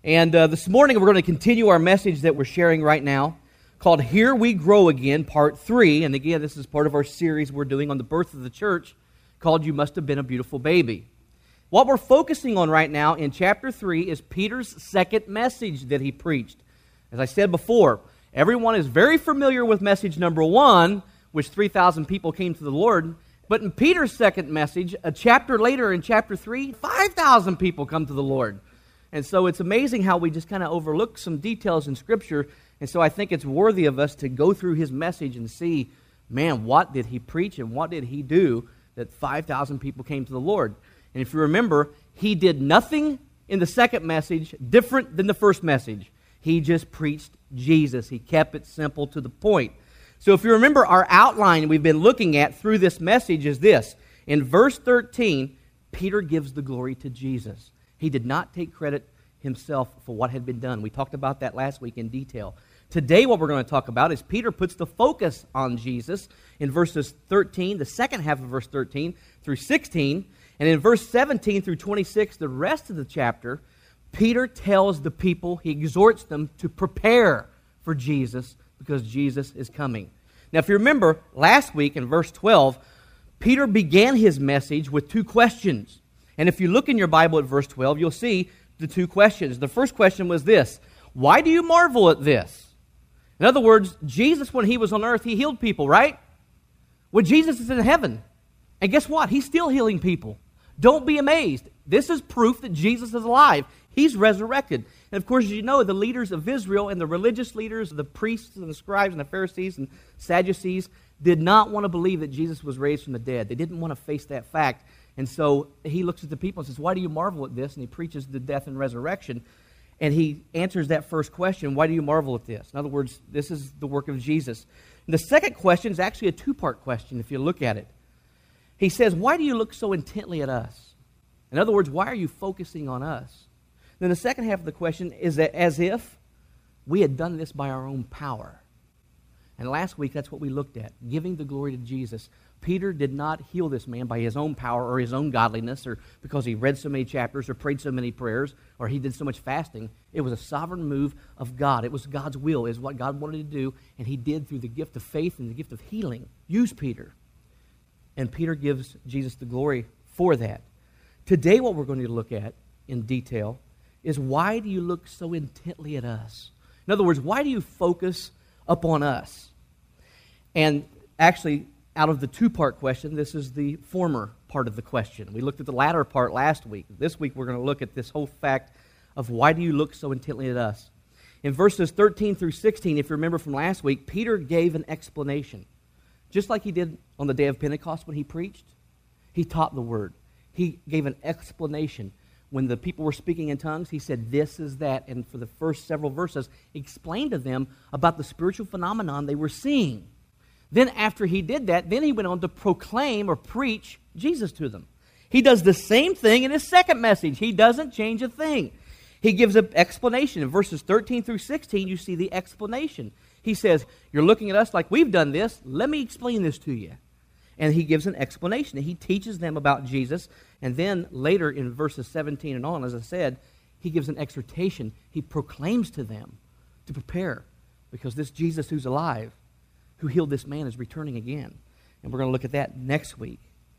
And this morning we're going to continue our message that we're sharing right now called Here We Grow Again, Part 3. And again, this is part of our series we're doing on the birth of the church called You Must Have Been a Beautiful Baby. What we're focusing on right now in chapter 3 is Peter's second message that he preached. As I said before, everyone is very familiar with message number 1, which 3,000 people came to the Lord. But in Peter's second message, a chapter later in chapter 3, 5,000 people come to the Lord. And so it's amazing how we just kind of overlook some details in Scripture. And so I think it's worthy of us to go through his message and see, man, what did he preach and what did he do that 5,000 people came to the Lord? And if you remember, he did nothing in the second message different than the first message. He just preached Jesus. He kept it simple to the point. So if you remember, our outline we've been looking at through this message is this. In verse 13, Peter gives the glory to Jesus. He did not take credit himself for what had been done. We talked about that last week in detail. Today what we're going to talk about is Peter puts the focus on Jesus in verses 13, the second half of verse 13 through 16. And in verse 17 through 26, the rest of the chapter, Peter tells the people, he exhorts them to prepare for Jesus because Jesus is coming. Now, if you remember, last week in verse 12, Peter began his message with two questions. And if you look in your Bible at verse 12, you'll see the two questions. The first question was this: why do you marvel at this? In other words, Jesus, when he was on earth, he healed people, right? Well, Jesus is in heaven. And guess what? He's still healing people. Don't be amazed. This is proof that Jesus is alive. He's resurrected. And of course, as you know, the leaders of Israel and the religious leaders, the priests and the scribes and the Pharisees and Sadducees, did not want to believe that Jesus was raised from the dead. They didn't want to face that fact. And so he looks at the people and says, why do you marvel at this? And he preaches the death and resurrection. And he answers that first question, why do you marvel at this? In other words, this is the work of Jesus. And the second question is actually a two-part question if you look at it. He says, why do you look so intently at us? In other words, why are you focusing on us? Then the second half of the question is that as if we had done this by our own power. And last week, that's what we looked at, giving the glory to Jesus. Peter did not heal this man by his own power or his own godliness or because he read so many chapters or prayed so many prayers or he did so much fasting. It was a sovereign move of God. It was God's will. It was what God wanted to do, and he did through the gift of faith and the gift of healing. Use Peter. And Peter gives Jesus the glory for that. Today, what we're going to look at in detail is why do you look so intently at us? In other words, why do you focus upon us? And actually, out of the two-part question, this is the former part of the question. We looked at the latter part last week. This week, we're going to look at this whole fact of why do you look so intently at us? In verses 13 through 16, if you remember from last week, Peter gave an explanation. Just like he did on the day of Pentecost when he preached, he taught the word. He gave an explanation. When the people were speaking in tongues, he said, this is that. And for the first several verses, he explained to them about the spiritual phenomenon they were seeing. Then after he did that, then he went on to proclaim or preach Jesus to them. He does the same thing in his second message. He doesn't change a thing. He gives an explanation. In verses 13 through 16, you see the explanation. He says, you're looking at us like we've done this. Let me explain this to you. And he gives an explanation. He teaches them about Jesus. And then later in verses 17 and on, as I said, he gives an exhortation. He proclaims to them to prepare because this Jesus who's alive, who healed this man, is returning again. And we're going to look at that next week.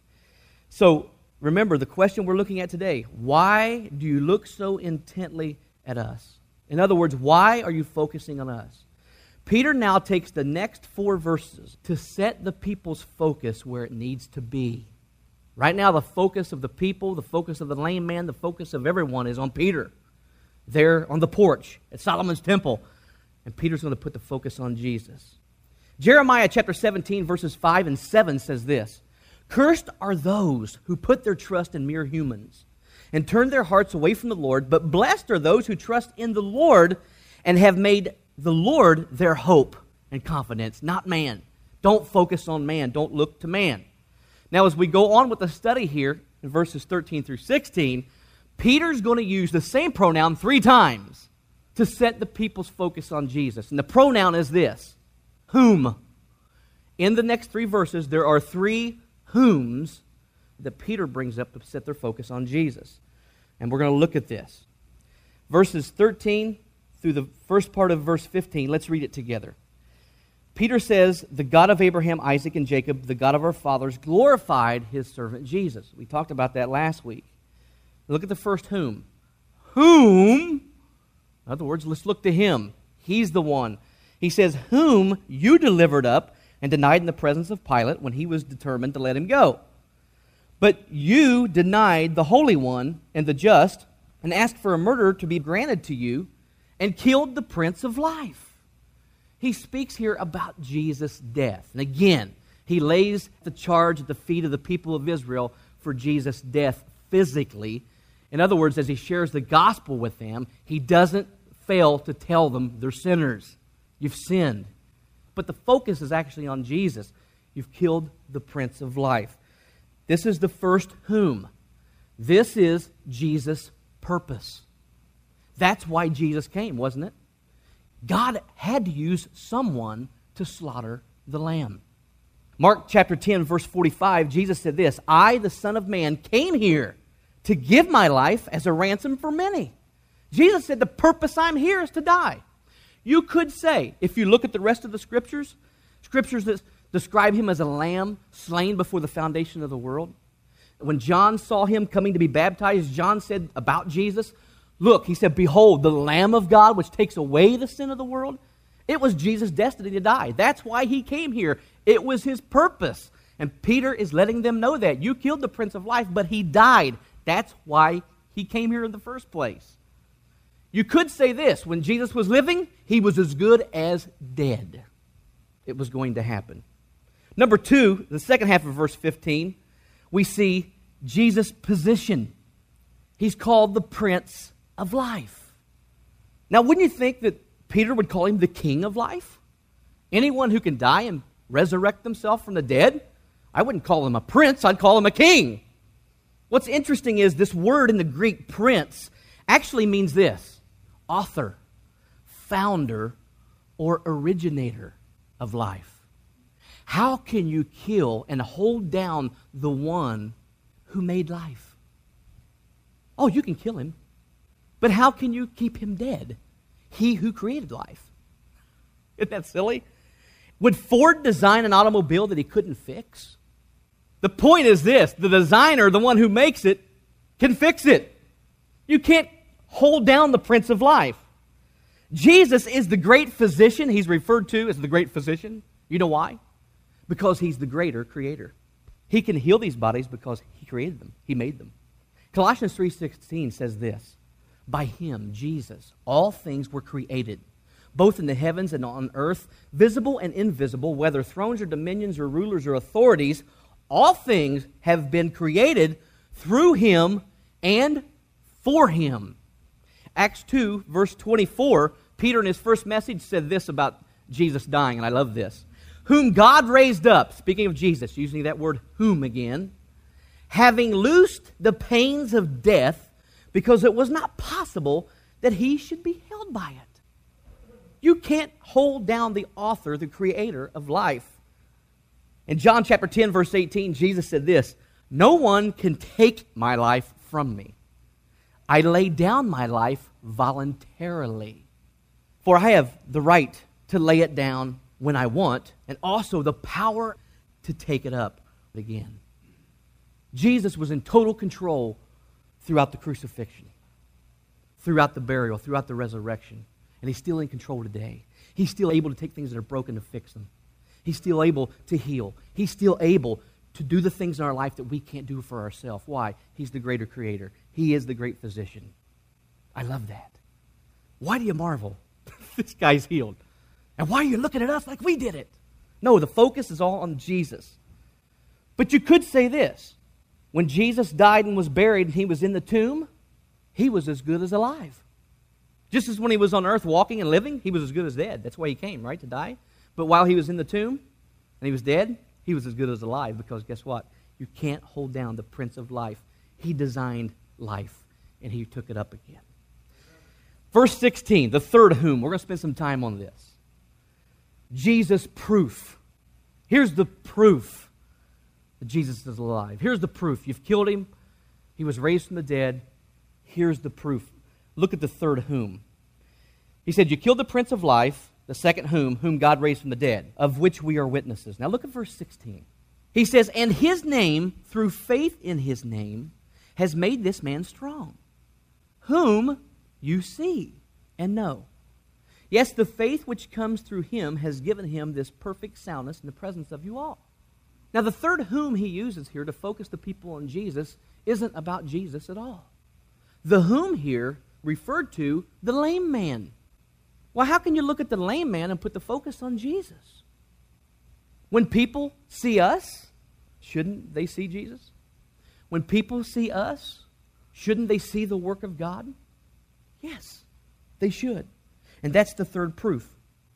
So remember, the question we're looking at today, why do you look so intently at us? In other words, why are you focusing on us? Peter now takes the next 4 verses to set the people's focus where it needs to be. Right now, the focus of the people, the focus of the lame man, the focus of everyone is on Peter. There on the porch at Solomon's temple. And Peter's going to put the focus on Jesus. Jeremiah chapter 17, verses 5 and 7 says this: cursed are those who put their trust in mere humans and turn their hearts away from the Lord, but blessed are those who trust in the Lord and have made the Lord their hope and confidence, not man. Don't focus on man. Don't look to man. Now, as we go on with the study here in verses 13 through 16, Peter's going to use the same pronoun 3 times to set the people's focus on Jesus. And the pronoun is this: whom. In the next 3 verses, there are 3 whom's that Peter brings up to set their focus on Jesus. And we're going to look at this. verses 13 through the first part of verse 15. Let's read it together. Peter says, the God of Abraham, Isaac, and Jacob, the God of our fathers, glorified his servant Jesus. We talked about that last week. Look at the first whom. Whom, in other words, let's look to him. He's the one. He says, whom you delivered up and denied in the presence of Pilate when he was determined to let him go. But you denied the Holy One and the just, and asked for a murderer to be granted to you, and killed the Prince of Life. He speaks here about Jesus' death. And again, he lays the charge at the feet of the people of Israel for Jesus' death physically. In other words, as he shares the gospel with them, he doesn't fail to tell them they're sinners. You've sinned. But the focus is actually on Jesus. You've killed the Prince of Life. This is the first whom. This is Jesus' purpose. That's why Jesus came, wasn't it? God had to use someone to slaughter the lamb. Mark chapter 10, verse 45, Jesus said this, I, the Son of Man, came here to give my life as a ransom for many. Jesus said the purpose I'm here is to die. You could say, if you look at the rest of the scriptures that describe him as a lamb slain before the foundation of the world. When John saw him coming to be baptized, John said about Jesus, look, he said, behold, the Lamb of God which takes away the sin of the world. It was Jesus' destiny to die. That's why he came here. It was his purpose. And Peter is letting them know that. You killed the Prince of Life, but he died. That's why he came here in the first place. You could say this, when Jesus was living, he was as good as dead. It was going to happen. Number two, the second half of verse 15, we see Jesus' position. He's called the Prince of Life. Now, wouldn't you think that Peter would call him the King of Life? Anyone who can die and resurrect themselves from the dead? I wouldn't call him a prince, I'd call him a king. What's interesting is this word in the Greek, prince, actually means this: author, founder, or originator of life. How can you kill and hold down the one who made life? Oh, you can kill him. But how can you keep him dead? He who created life. Isn't that silly? Would Ford design an automobile that he couldn't fix? The point is this: the designer, the one who makes it, can fix it. You can't hold down the Prince of Life. Jesus is the great physician. He's referred to as the great physician. You know why? Because he's the greater creator. He can heal these bodies because he created them. He made them. Colossians 3:16 says this: by him, Jesus, all things were created, both in the heavens and on earth, visible and invisible, whether thrones or dominions or rulers or authorities. All things have been created through him and for him. Acts 2, verse 24, Peter in his first message said this about Jesus dying, and I love this. Whom God raised up, speaking of Jesus, using that word whom again, having loosed the pains of death, because it was not possible that he should be held by it. You can't hold down the author, the creator of life. In John chapter 10, verse 18, Jesus said this: no one can take my life from me. I lay down my life voluntarily. For I have the right to lay it down when I want, and also the power to take it up again. Jesus was in total control throughout the crucifixion, throughout the burial, throughout the resurrection. And he's still in control today. He's still able to take things that are broken to fix them. He's still able to heal. He's still able to do the things in our life that we can't do for ourselves. Why? He's the greater creator. He is the great physician. I love that. Why do you marvel? This guy's healed. And why are you looking at us like we did it? No, the focus is all on Jesus. But you could say this: when Jesus died and was buried and he was in the tomb, he was as good as alive. Just as when he was on earth walking and living, he was as good as dead. That's why he came, right, to die? But while he was in the tomb and he was dead, he was as good as alive, because guess what? You can't hold down the Prince of Life. He designed life, and he took it up again. Verse 16, the third whom. We're going to spend some time on this. Jesus' proof. Here's the proof that Jesus is alive. Here's the proof. You've killed him. He was raised from the dead. Here's the proof. look at the third whom. He said, you killed the Prince of Life, the second whom God raised from the dead, of which we are witnesses. Now look at verse 16. He says, and his name, through faith in his name, has made this man strong, whom you see and know. Yes, the faith which comes through him has given him this perfect soundness in the presence of you all. Now the third whom he uses here to focus the people on Jesus isn't about Jesus at all. The whom here referred to the lame man. Well, how can you look at the lame man and put the focus on Jesus? When people see us, shouldn't they see Jesus? When people see us, shouldn't they see the work of God? Yes, they should. And that's the third proof.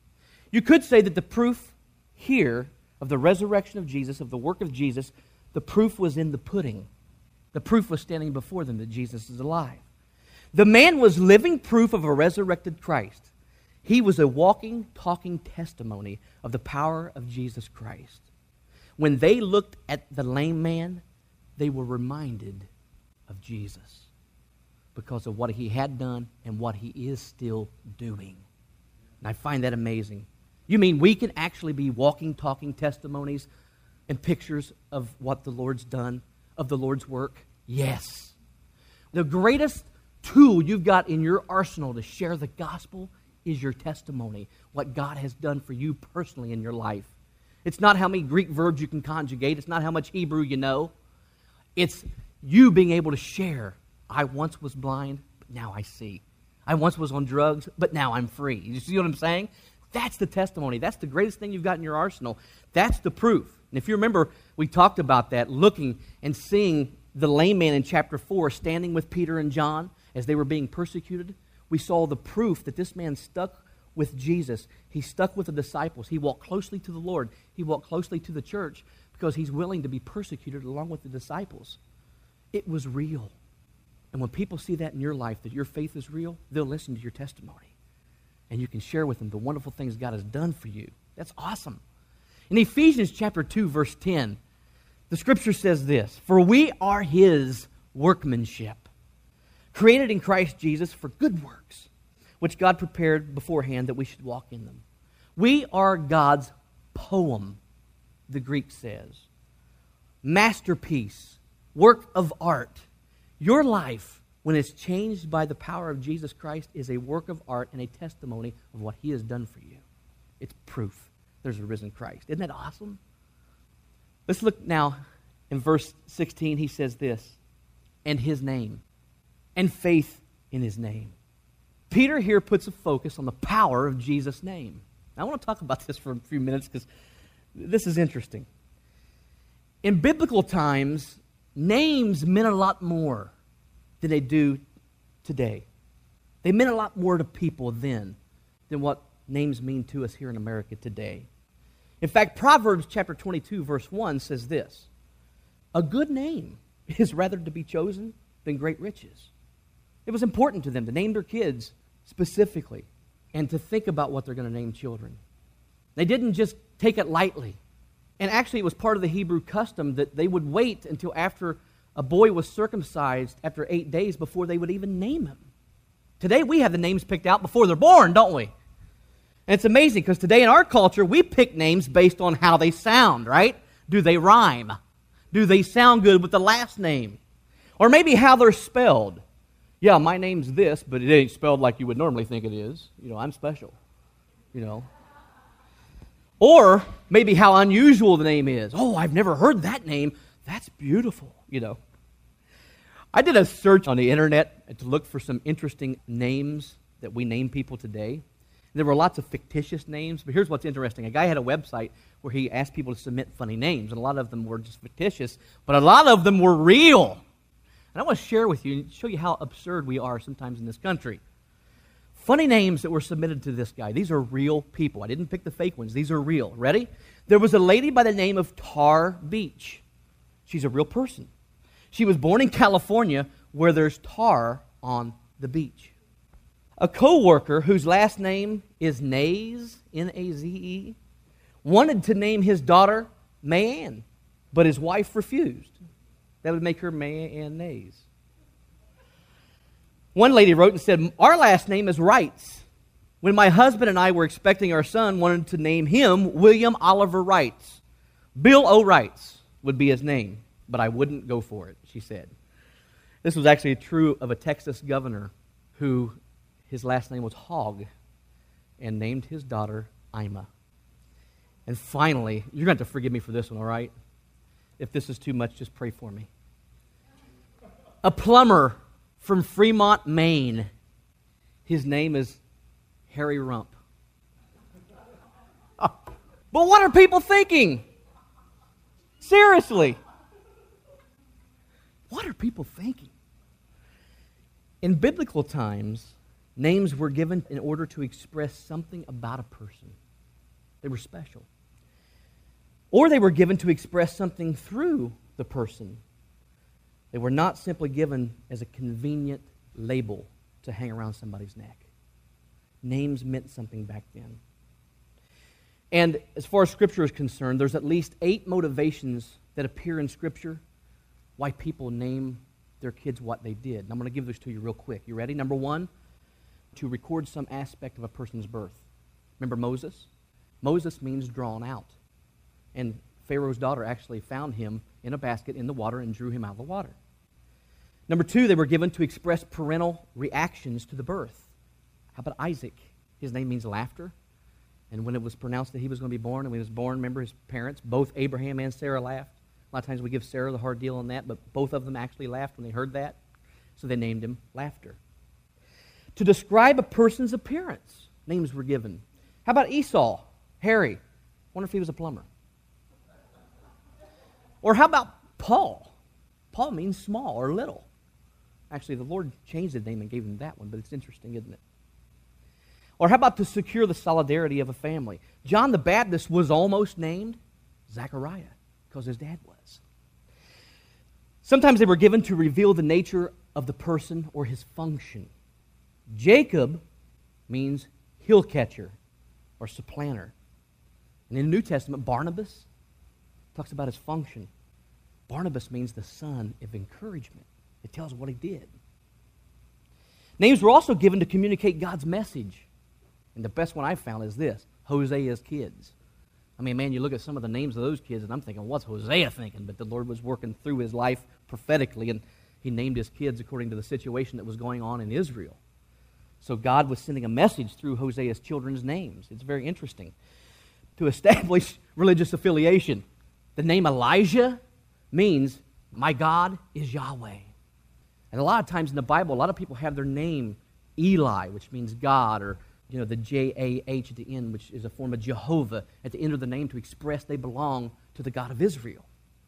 You could say that the proof here of the resurrection of Jesus, of the work of Jesus, the proof was in the pudding. The proof was standing before them that Jesus is alive. The man was living proof of a resurrected Christ. He was a walking, talking testimony of the power of Jesus Christ. When they looked at the lame man, they were reminded of Jesus because of what he had done and what he is still doing. And I find that amazing. You mean we can actually be walking, talking testimonies and pictures of what the Lord's done, of the Lord's work? Yes. The greatest tool you've got in your arsenal to share the gospel is your testimony, what God has done for you personally in your life. It's not how many Greek verbs you can conjugate. It's not how much Hebrew you know. It's you being able to share. I once was blind, but now I see. I once was on drugs, but now I'm free. You see what I'm saying? That's the testimony. That's the greatest thing you've got in your arsenal. That's the proof. And if you remember, we talked about that, looking and seeing the lame man in chapter 4 standing with Peter and John as they were being persecuted. We saw the proof that this man stuck with Jesus. He stuck with the disciples. He walked closely to the Lord. He walked closely to the church because he's willing to be persecuted along with the disciples. It was real. And when people see that in your life, that your faith is real, they'll listen to your testimony. And you can share with them the wonderful things God has done for you. That's awesome. In Ephesians chapter 2, verse 10, the scripture says this, for we are his workmanship, created in Christ Jesus for good works, which God prepared beforehand that we should walk in them. We are God's poem, the Greek says. Masterpiece, work of art. Your life, when it's changed by the power of Jesus Christ, is a work of art and a testimony of what he has done for you. It's proof there's a risen Christ. Isn't that awesome? Let's look now in verse 16. He says this, and his name, and faith in his name. Peter here puts a focus on the power of Jesus' name. Now, I want to talk about this for a few minutes because this is interesting. In biblical times, names meant a lot more than they do today. They meant a lot more to people then than what names mean to us here in America today. In fact, Proverbs chapter 22, verse 1 says this, a good name is rather to be chosen than great riches. It was important to them to name their kids specifically and to think about what they're going to name children. They didn't just take it lightly. And actually, it was part of the Hebrew custom that they would wait until after a boy was circumcised after 8 days before they would even name him. Today, we have the names picked out before they're born, don't we? And it's amazing because today in our culture, we pick names based on how they sound, right? Do they rhyme? Do they sound good with the last name? Or maybe how they're spelled. Yeah, my name's this, but it ain't spelled like you would normally think it is. You know, I'm special. You know. Or maybe how unusual the name is. Oh, I've never heard that name. That's beautiful, you know. I did a search on the internet to look for some interesting names that we name people today. There were lots of fictitious names, but here's what's interesting. A guy had a website where he asked people to submit funny names, and a lot of them were just fictitious, but a lot of them were real. And I want to share with you and show you how absurd we are sometimes in this country. Funny names that were submitted to this guy. These are real people. I didn't pick the fake ones. These are real. Ready? There was a lady by the name of Tar Beach. She's a real person. She was born in California where there's tar on the beach. A co-worker whose last name is Naze, N-A-Z-E, wanted to name his daughter Mayanne, but his wife refused. That would make her Mayanne Naze. One lady wrote and said, our last name is Wrights. When my husband and I were expecting our son, wanted to name him William Oliver Wrights. Bill O. Wrights would be his name, but I wouldn't go for it, she said. This was actually true of a Texas governor who his last name was Hogg and named his daughter Ima. And finally, you're going to have to forgive me for this one, all right? If this is too much, just pray for me. A plumber from Fremont, Maine. His name is Harry Rump. But what are people thinking? Seriously. What are people thinking? In biblical times, names were given in order to express something about a person. They were special. Or they were given to express something through the person. They were not simply given as a convenient label to hang around somebody's neck. Names meant something back then. And as far as Scripture is concerned, there's at least 8 motivations that appear in Scripture why people name their kids what they did. And I'm going to give those to you real quick. You ready? Number 1, to record some aspect of a person's birth. Remember Moses? Moses means drawn out. And Pharaoh's daughter actually found him in a basket in the water and drew him out of the water. Number 2, they were given to express parental reactions to the birth. How about Isaac? His name means laughter. And when it was pronounced that he was going to be born, and when he was born, remember his parents, both Abraham and Sarah laughed. A lot of times we give Sarah the hard deal on that, but both of them actually laughed when they heard that. So they named him Laughter. To describe a person's appearance, names were given. How about Esau? Harry. Wonder if he was a plumber. Or how about Paul? Paul means small or little. Actually, the Lord changed his name and gave him that one, but it's interesting, isn't it? Or how about to secure the solidarity of a family? John the Baptist was almost named Zechariah because his dad was. Sometimes they were given to reveal the nature of the person or his function. Jacob means hill catcher or supplanter. And in the New Testament, Barnabas talks about his function. Barnabas means the son of encouragement. It tells what he did. Names were also given to communicate God's message. And the best one I found is this, Hosea's kids. I mean, man, you look at some of the names of those kids, and I'm thinking, what's Hosea thinking? But the Lord was working through his life prophetically, and he named his kids according to the situation that was going on in Israel. So God was sending a message through Hosea's children's names. It's very interesting. To establish religious affiliation, the name Elijah means, my God is Yahweh. And a lot of times in the Bible, a lot of people have their name Eli, which means God, or the J-A-H at the end, which is a form of Jehovah at the end of the name to express they belong to the God of Israel.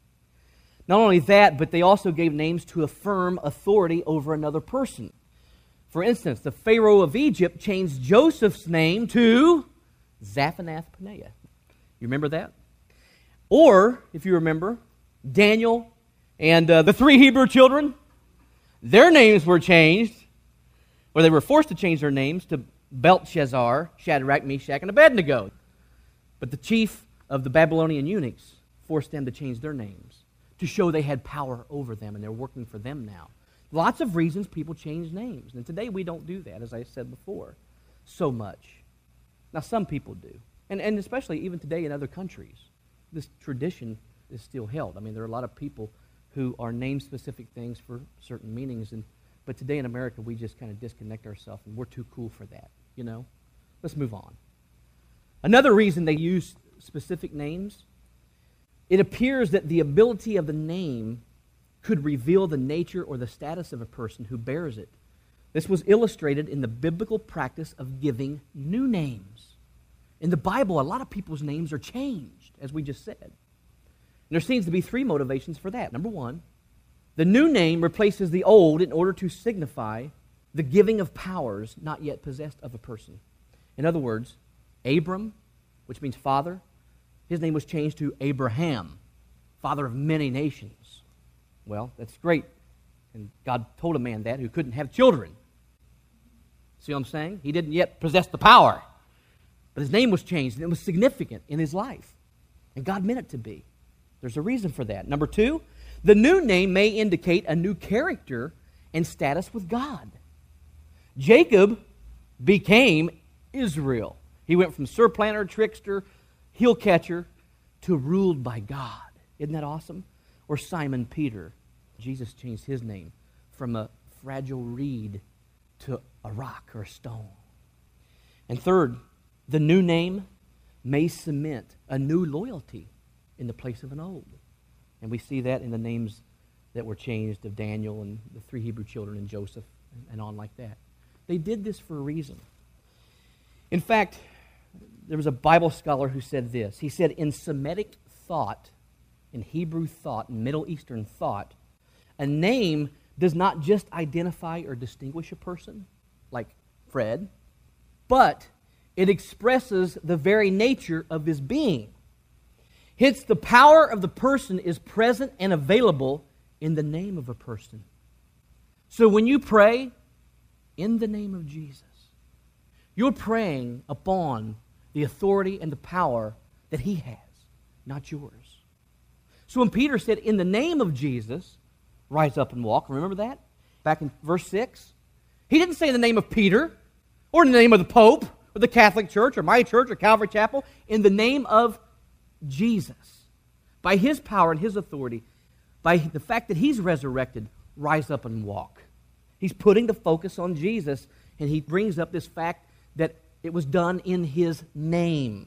Not only that, but they also gave names to affirm authority over another person. For instance, the Pharaoh of Egypt changed Joseph's name to Zaphanath-Paneah. You remember that? Or, if you remember, Daniel and the 3 Hebrew children, their names were changed, or they were forced to change their names to Belshazzar, Shadrach, Meshach, and Abednego. But the chief of the Babylonian eunuchs forced them to change their names to show they had power over them and they're working for them now. Lots of reasons people change names. And today we don't do that, as I said before, so much. Now some people do. And especially even today in other countries, this tradition is still held. I mean, there are a lot of people who are named specific things for certain meanings, but today in America we just kind of disconnect ourselves and we're too cool for that. Let's move on. Another reason they use specific names, it appears that the ability of the name could reveal the nature or the status of a person who bears it. This was illustrated in the biblical practice of giving new names. In the Bible, a lot of people's names are changed, as we just said. And there seems to be 3 motivations for that. Number 1, the new name replaces the old in order to signify the giving of powers not yet possessed of a person. In other words, Abram, which means father, his name was changed to Abraham, father of many nations. Well, that's great. And God told a man that who couldn't have children. See what I'm saying? He didn't yet possess the power. But his name was changed, and it was significant in his life. And God meant it to be. There's a reason for that. Number 2, the new name may indicate a new character and status with God. Jacob became Israel. He went from surplanter, trickster, heel catcher, to ruled by God. Isn't that awesome? Or Simon Peter. Jesus changed his name from a fragile reed to a rock or a stone. And third, the new name may cement a new loyalty in the place of an old. And we see that in the names that were changed of Daniel and the 3 Hebrew children and Joseph and on like that. They did this for a reason. In fact, there was a Bible scholar who said this. He said, in Semitic thought, in Hebrew thought, in Middle Eastern thought, a name does not just identify or distinguish a person, like Fred, but it expresses the very nature of his being. Hence, the power of the person is present and available in the name of a person. So when you pray in the name of Jesus, you're praying upon the authority and the power that he has, not yours. So when Peter said, in the name of Jesus, rise up and walk, remember that? Back in verse 6. He didn't say in the name of Peter, or in the name of the Pope, or the Catholic Church, or my church, or Calvary Chapel. In the name of Jesus. By his power and his authority, by the fact that he's resurrected, rise up and walk. He's putting the focus on Jesus, and he brings up this fact that it was done in his name.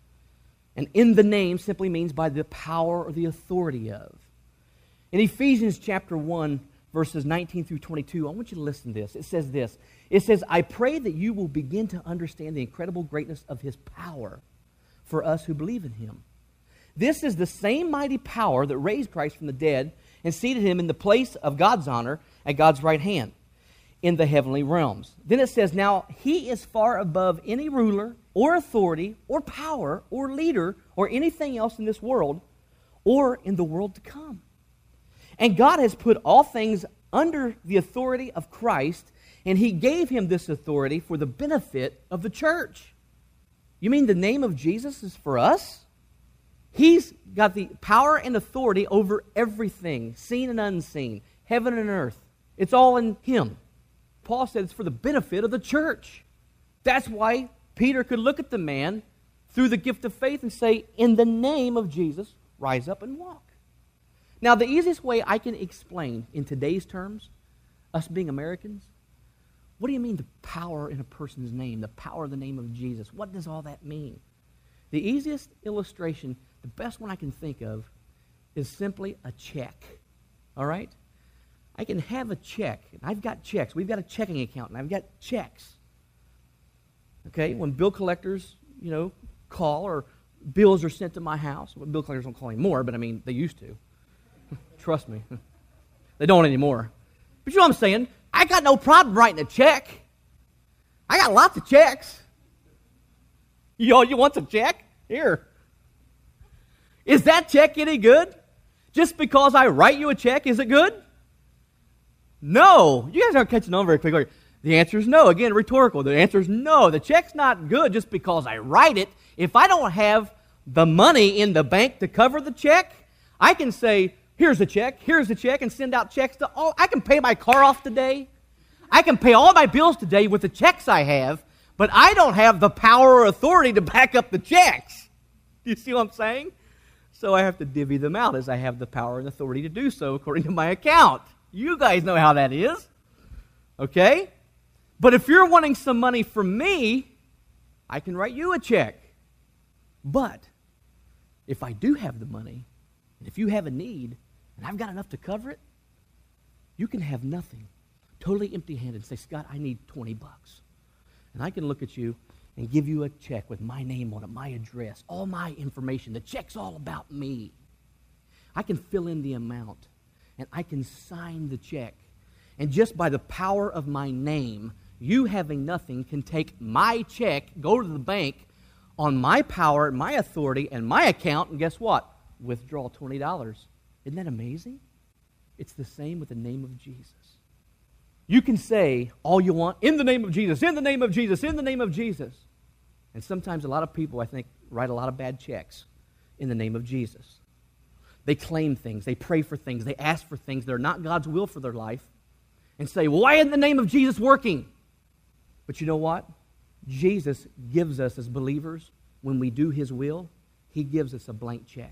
And in the name simply means by the power or the authority of. In Ephesians chapter 1, verses 19 through 22, I want you to listen to this. It says this. It says, I pray that you will begin to understand the incredible greatness of his power for us who believe in him. This is the same mighty power that raised Christ from the dead and seated him in the place of God's honor at God's right hand in the heavenly realms. Then it says, now he is far above any ruler or authority or power or leader or anything else in this world or in the world to come. And God has put all things under the authority of Christ, and he gave him this authority for the benefit of the church. You mean the name of Jesus is for us? He's got the power and authority over everything, seen and unseen, heaven and earth. It's all in him. Paul said it's for the benefit of the church. That's why Peter could look at the man through the gift of faith and say, in the name of Jesus, rise up and walk. Now, the easiest way I can explain in today's terms, us being Americans, what do you mean the power in a person's name, the power of the name of Jesus? What does all that mean? The easiest illustration, the best one I can think of, is simply a check. All right? I can have a check. I've got checks. We've got a checking account, and I've got checks. Okay? When bill collectors, call or bills are sent to my house. Well, bill collectors don't call anymore, but I mean, they used to. Trust me. They don't anymore. But you know what I'm saying? I got no problem writing a check. I got lots of checks. You want some check? Here. Is that check any good? Just because I write you a check, is it good? No. You guys aren't catching on very quickly. The answer is no. Again, rhetorical. The answer is no. The check's not good just because I write it. If I don't have the money in the bank to cover the check, I can say, here's a check, and send out checks to all. I can pay my car off today. I can pay all my bills today with the checks I have, but I don't have the power or authority to back up the checks. Do you see what I'm saying? So I have to divvy them out as I have the power and authority to do so according to my account. You guys know how that is. Okay? But if you're wanting some money from me, I can write you a check. But if I do have the money, and if you have a need, and I've got enough to cover it, you can have nothing. Totally empty-handed and say, Scott, I need $20. And I can look at you and give you a check with my name on it, my address, all my information. The check's all about me. I can fill in the amount, and I can sign the check. And just by the power of my name, you having nothing can take my check, go to the bank on my power, my authority, and my account, and guess what? Withdraw $20. Isn't that amazing? It's the same with the name of Jesus. You can say all you want, in the name of Jesus, in the name of Jesus, in the name of Jesus. And sometimes a lot of people, I think, write a lot of bad checks in the name of Jesus. They claim things, they pray for things, they ask for things that are not God's will for their life, and say, well, why isn't the name of Jesus working? But you know what? Jesus gives us as believers, when we do His will, He gives us a blank check.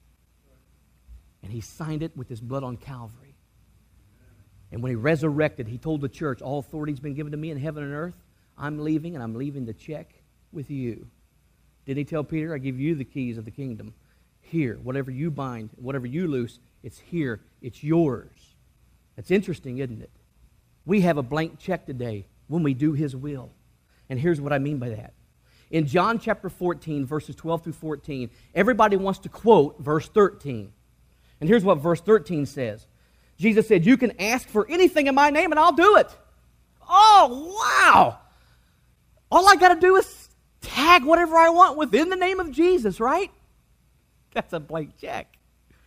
And He signed it with His blood on Calvary. And when He resurrected, He told the church, all authority has been given to me in heaven and earth. I'm leaving, and I'm leaving the check with you. Didn't He tell Peter, I give you the keys of the kingdom? Here, whatever you bind, whatever you loose, it's here. It's yours. That's interesting, isn't it? We have a blank check today when we do His will. And here's what I mean by that. In John chapter 14, verses 12 through 14, everybody wants to quote verse 13. And here's what verse 13 says. Jesus said, you can ask for anything in my name and I'll do it. Oh, wow. All I got to do is tag whatever I want within the name of Jesus, right? That's a blank check.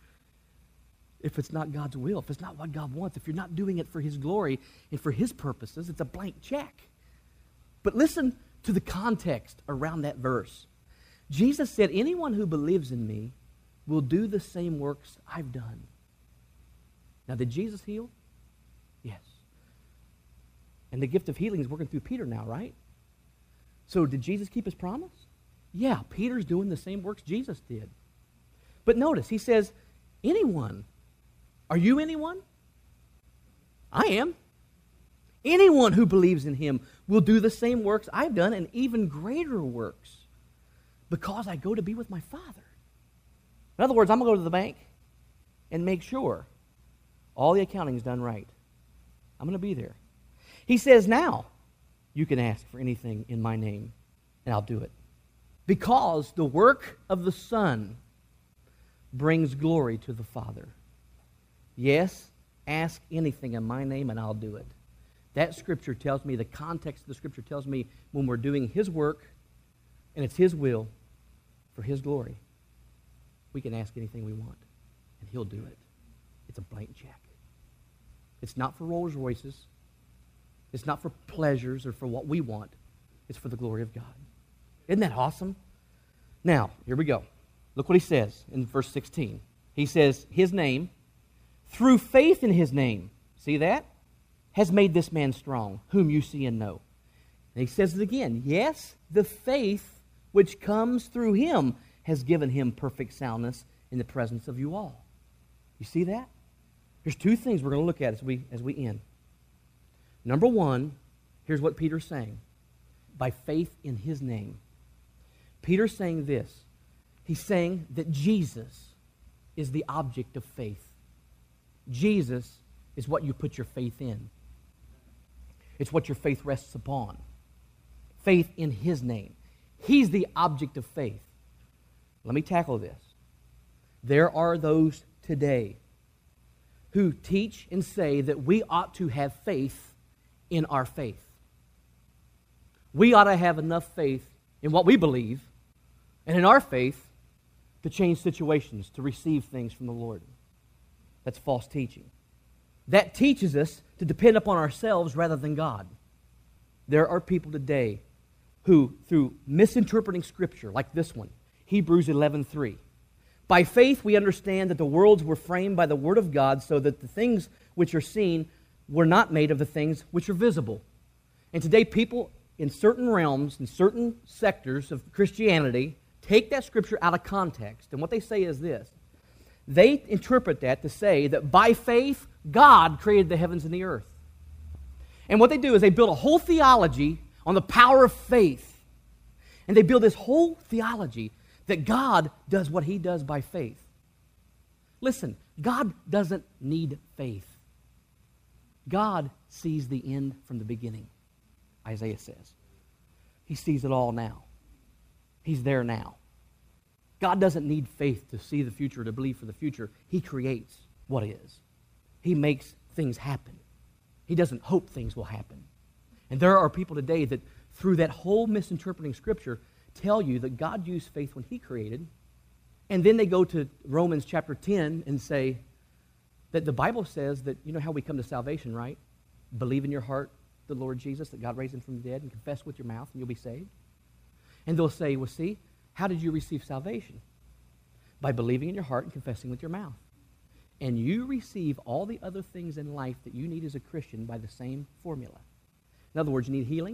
If it's not God's will, if it's not what God wants, if you're not doing it for His glory and for His purposes, it's a blank check. But listen to the context around that verse. Jesus said, anyone who believes in me will do the same works I've done. Now, did Jesus heal? Yes. And the gift of healing is working through Peter now, right? So did Jesus keep His promise? Yeah, Peter's doing the same works Jesus did. But notice, He says, anyone. Are you anyone? I am. Anyone who believes in Him will do the same works I've done and even greater works because I go to be with my Father. In other words, I'm going to go to the bank and make sure all the accounting is done right. I'm going to be there. He says, now you can ask for anything in my name and I'll do it. Because the work of the Son brings glory to the Father. Yes, ask anything in my name and I'll do it. That Scripture tells me, the context of the Scripture tells me when we're doing His work and it's His will for His glory, we can ask anything we want and He'll do it. It's a blank check. It's not for Rolls Royces. It's not for pleasures or for what we want. It's for the glory of God. Isn't that awesome? Now, here we go. Look what He says in verse 16. He says, His name, through faith in His name, see that? Has made this man strong, whom you see and know. And He says it again. Yes, the faith which comes through Him has given him perfect soundness in the presence of you all. You see that? There's two things we're going to look at as we end. Number one, here's what Peter's saying. By faith in His name. Peter's saying this. He's saying that Jesus is the object of faith. Jesus is what you put your faith in. It's what your faith rests upon. Faith in His name. He's the object of faith. Let me tackle this. There are those today who teach and say that we ought to have faith in our faith. We ought to have enough faith in what we believe and in our faith to change situations, to receive things from the Lord. That's false teaching. That teaches us to depend upon ourselves rather than God. There are people today who, through misinterpreting Scripture, like this one, Hebrews 11:3, by faith we understand that the worlds were framed by the Word of God, so that the things which are seen were not made of the things which are visible. And today people in certain realms, in certain sectors of Christianity, take that Scripture out of context. And what they say is this. They interpret that to say that by faith, God created the heavens and the earth. And what they do is they build a whole theology on the power of faith. And they build this whole theology that God does what He does by faith. Listen, God doesn't need faith. God sees the end from the beginning, Isaiah says. He sees it all now. He's there now. God doesn't need faith to see the future, to believe for the future. He creates what is. He makes things happen. He doesn't hope things will happen. And there are people today that, through that whole misinterpreting Scripture, tell you that God used faith when He created, and then they go to Romans chapter 10 and say that the Bible says that, you know how we come to salvation, right? Believe in your heart the Lord Jesus, that God raised Him from the dead, and confess with your mouth and you'll be saved. And they'll say, well, see, how did you receive salvation? By believing in your heart and confessing with your mouth. And you receive all the other things in life that you need as a Christian by the same formula. In other words, you need healing,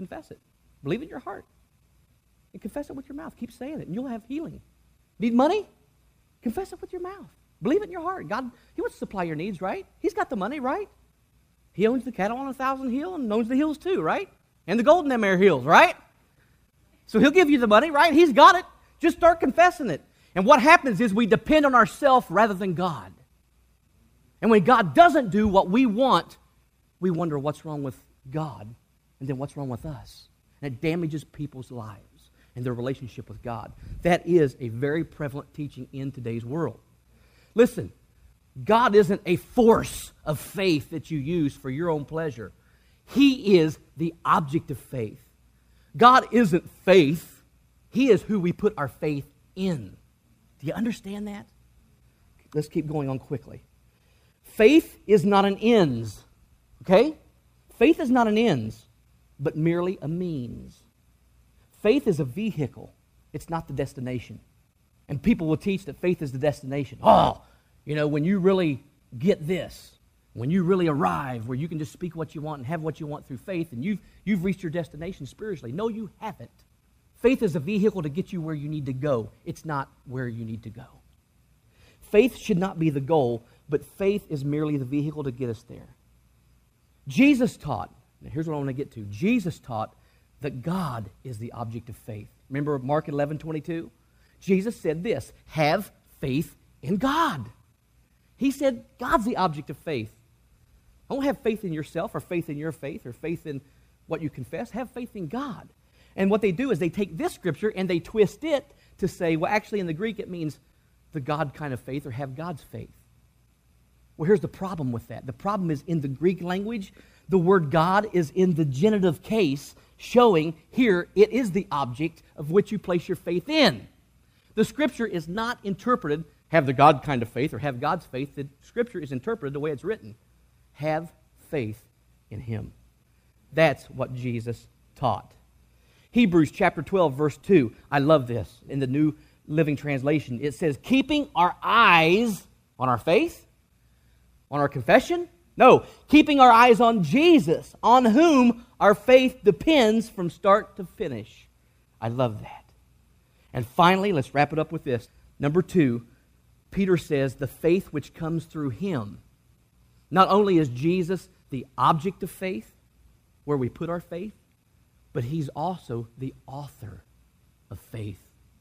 confess it. Believe it in your heart. And confess it with your mouth. Keep saying it, and you'll have healing. Need money? Confess it with your mouth. Believe it in your heart. God, He wants to supply your needs, right? He's got the money, right? He owns the cattle on 1,000 hills and owns the hills too, right? And the gold in them air hills, right? So He'll give you the money, right? He's got it. Just start confessing it. And what happens is we depend on ourselves rather than God. And when God doesn't do what we want, we wonder what's wrong with God and then what's wrong with us. And it damages people's lives and their relationship with God. That is a very prevalent teaching in today's world. Listen, God isn't a force of faith that you use for your own pleasure. He is the object of faith. God isn't faith. He is who we put our faith in. Do you understand that? Let's keep going on quickly. Faith is not an ends, okay? Faith is not an ends, but merely a means. Faith is a vehicle. It's not the destination. And people will teach that faith is the destination. Oh, when you really get this, when you really arrive where you can just speak what you want and have what you want through faith, and you've reached your destination spiritually. No, you haven't. Faith is a vehicle to get you where you need to go. It's not where you need to go. Faith should not be the goal, but faith is merely the vehicle to get us there. Jesus taught, now here's what I want to get to. Jesus taught that God is the object of faith. Remember Mark 11:22? Jesus said this, have faith in God. He said God's the object of faith. Don't have faith in yourself or faith in your faith or faith in what you confess. Have faith in God. And what they do is they take this scripture and they twist it to say, well, actually in the Greek it means the God kind of faith or have God's faith. Well, here's the problem with that. The problem is in the Greek language, the word God is in the genitive case, showing here it is the object of which you place your faith in. The scripture is not interpreted, have the God kind of faith or have God's faith. The scripture is interpreted the way it's written. Have faith in Him. That's what Jesus taught. Hebrews chapter 12, verse 2. I love this. In the New Living Translation, it says, keeping our eyes on our faith, on our confession? No, keeping our eyes on Jesus, on whom our faith depends from start to finish. I love that. And finally, let's wrap it up with this. Number 2, Peter says the faith which comes through Him. Not only is Jesus the object of faith, where we put our faith, but He's also the author of faith.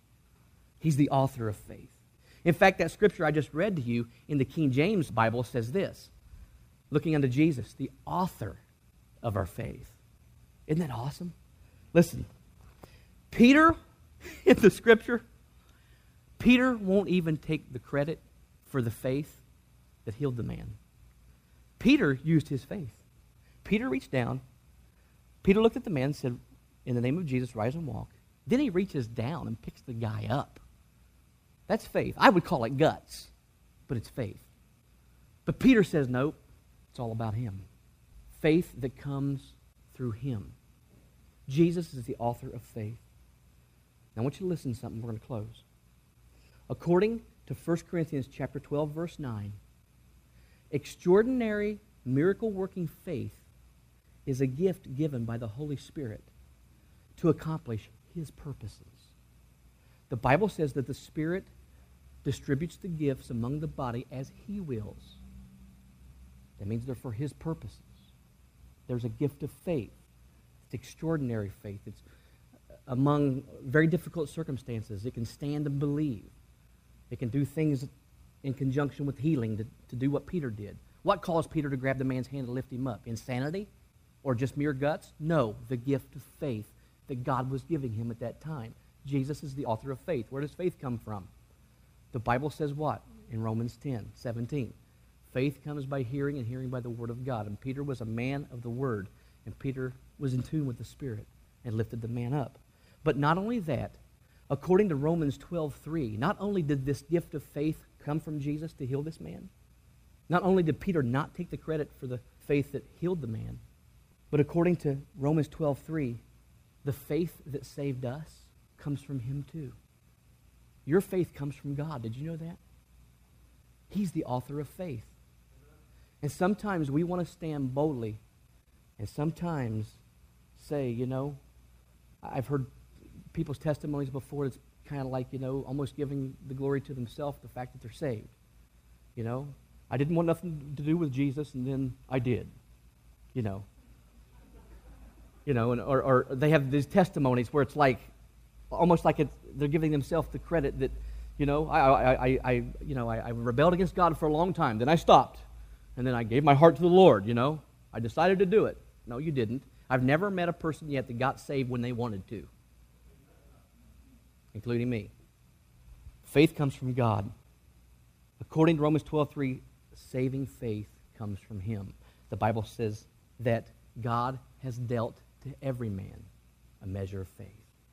He's the author of faith. In fact, that scripture I just read to you in the King James Bible says this, looking unto Jesus, the author of our faith. Isn't that awesome? Listen, Peter, in the scripture, Peter won't even take the credit for the faith that healed the man. Peter used his faith. Peter reached down. Peter looked at the man and said, in the name of Jesus, rise and walk. Then he reaches down and picks the guy up. That's faith. I would call it guts, but it's faith. But Peter says, nope, it's all about Him. Faith that comes through Him. Jesus is the author of faith. Now I want you to listen to something. We're going to close. According to 1 Corinthians chapter 12, verse 9, extraordinary miracle-working faith is a gift given by the Holy Spirit to accomplish His purposes. The Bible says that the Spirit distributes the gifts among the body as He wills. That means they're for His purposes. There's a gift of faith. It's extraordinary faith. It's among very difficult circumstances. It can stand and believe. It can do things in conjunction with healing to do what Peter did. What caused Peter to grab the man's hand and lift him up? Insanity? Or just mere guts? No, the gift of faith that God was giving him at that time. Jesus is the author of faith. Where does faith come from? The Bible says what? In Romans 10:17. Faith comes by hearing, and hearing by the word of God. And Peter was a man of the word, and Peter was in tune with the Spirit and lifted the man up. But not only that, according to Romans 12:3, not only did this gift of faith come from Jesus to heal this man, not only did Peter not take the credit for the faith that healed the man, but according to Romans 12:3, the faith that saved us comes from Him too. Your faith comes from God. Did you know that? He's the author of faith. And sometimes we want to stand boldly, and sometimes say, I've heard people's testimonies before. It's kind of like, almost giving the glory to themselves, the fact that they're saved. I didn't want nothing to do with Jesus, and then I did. Or they have these testimonies where it's like, almost like they're giving themselves the credit that, I rebelled against God for a long time. Then I stopped, and then I gave my heart to the Lord. I decided to do it. No, you didn't. I've never met a person yet that got saved when they wanted to, including me. Faith comes from God. According to Romans 12:3, saving faith comes from Him. The Bible says that God has dealt to every man a measure of faith.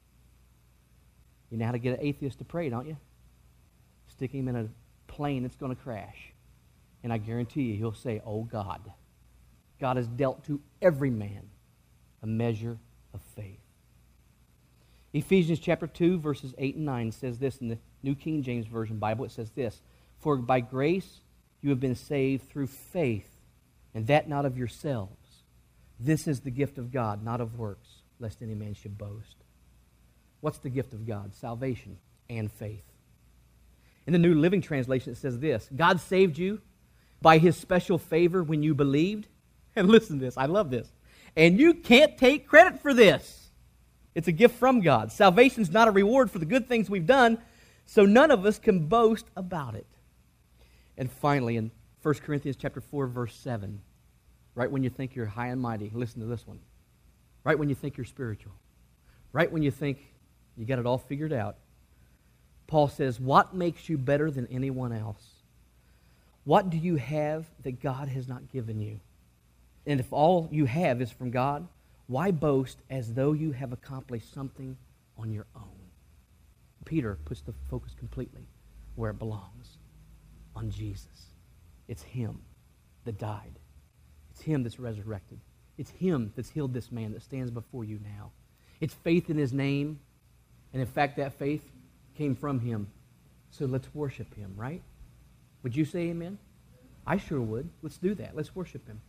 You know how to get an atheist to pray, don't you? Stick him in a plane that's going to crash. And I guarantee you, he'll say, oh God. God has dealt to every man a measure of faith. Ephesians chapter 2, verses 8 and 9 says this in the New King James Version Bible. It says this, for by grace you have been saved through faith, and that not of yourselves. This is the gift of God, not of works, lest any man should boast. What's the gift of God? Salvation and faith. In the New Living Translation, it says this, God saved you by His special favor when you believed. And listen to this, I love this. And you can't take credit for this. It's a gift from God. Salvation's not a reward for the good things we've done, so none of us can boast about it. And finally, in 1 Corinthians chapter 4, verse 7, right when you think you're high and mighty, listen to this one. Right when you think you're spiritual, right when you think you got it all figured out, Paul says, what makes you better than anyone else? What do you have that God has not given you? And if all you have is from God, why boast as though you have accomplished something on your own? Peter puts the focus completely where it belongs, on Jesus. It's Him that died. It's Him that's resurrected. It's Him that's healed this man that stands before you now. It's faith in His name, and in fact that faith came from Him. So let's worship Him, right? Would you say amen? I sure would. Let's do that. Let's worship Him.